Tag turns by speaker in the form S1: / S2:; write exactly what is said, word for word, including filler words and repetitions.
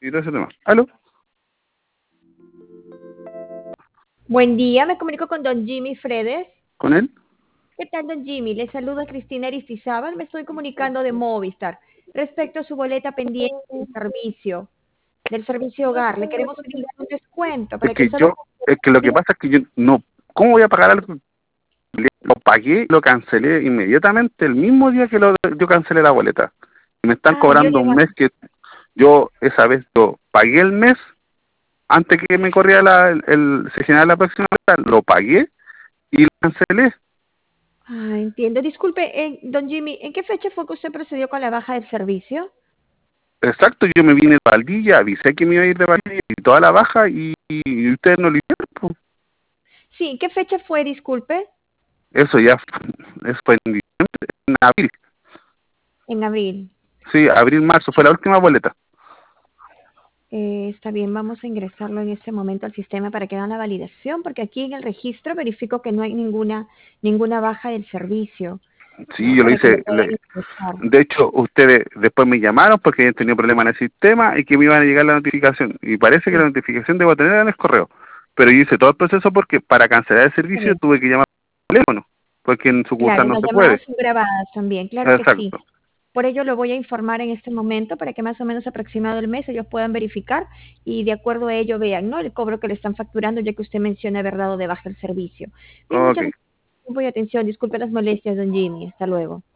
S1: y todo ese tema. ¿Aló?
S2: Buen día, me comunico con don Jimmy Fredes.
S1: ¿Con él?
S2: ¿Qué tal, don Jimmy? Le saluda Cristina Aristizábal, me estoy comunicando de Movistar respecto a su boleta pendiente del servicio, del servicio hogar. Le queremos pedir un descuento
S1: Es
S2: para que
S1: que
S2: solo...
S1: yo, es que lo que pasa es que yo no, ¿cómo voy a pagar algo? Lo pagué, lo cancelé inmediatamente el mismo día que lo, yo cancelé la boleta. Y me están
S2: Ah, yo
S1: cobrando
S2: le
S1: un
S2: va...
S1: mes que yo, esa vez, yo pagué el mes antes que me corría la, el, el se generara la próxima boleta, lo pagué y lo cancelé.
S2: Ah, entiendo. Disculpe, eh, don Jimmy, ¿en qué fecha fue que usted procedió con la baja del servicio?
S1: Exacto, yo me vine de Valdivia, avisé que me iba a ir de Valdivia y toda la baja y, y ustedes no lo hicieron, pues.
S2: Sí, ¿qué fecha fue, disculpe?
S1: Eso ya, fu- eso fue en diciembre, en abril.
S2: En abril.
S1: Sí, abril, marzo, fue la última boleta.
S2: Eh, está bien, vamos a ingresarlo en este momento al sistema para que hagan la validación, porque aquí en el registro verifico que no hay ninguna ninguna baja del servicio,
S1: Sí,
S2: ¿no?
S1: yo lo
S2: Para que lo
S1: hice.
S2: puedan
S1: le-
S2: ingresar.
S1: de hecho, ustedes después me llamaron porque habían tenido problemas en el sistema y que me iban a llegar la notificación. Y parece que la
S2: Sí,
S1: notificación debo tener en el correo. Pero yo hice todo el proceso porque para cancelar el
S2: está
S1: servicio
S2: bien.
S1: tuve que llamar por teléfono, porque en
S2: Claro,
S1: sucursal no
S2: las
S1: se
S2: llamadas
S1: puede.
S2: son grabadas también, claro que sí.
S1: Exacto.
S2: Por ello lo voy a informar en este momento para que más o menos aproximado el mes ellos puedan verificar y de acuerdo a ello vean, ¿no? El cobro que le están facturando, ya que usted menciona haber dado de baja el servicio. Bien,
S1: Ok.
S2: muchas gracias por su tiempo y atención. Disculpe las molestias, don Jimmy. Hasta luego.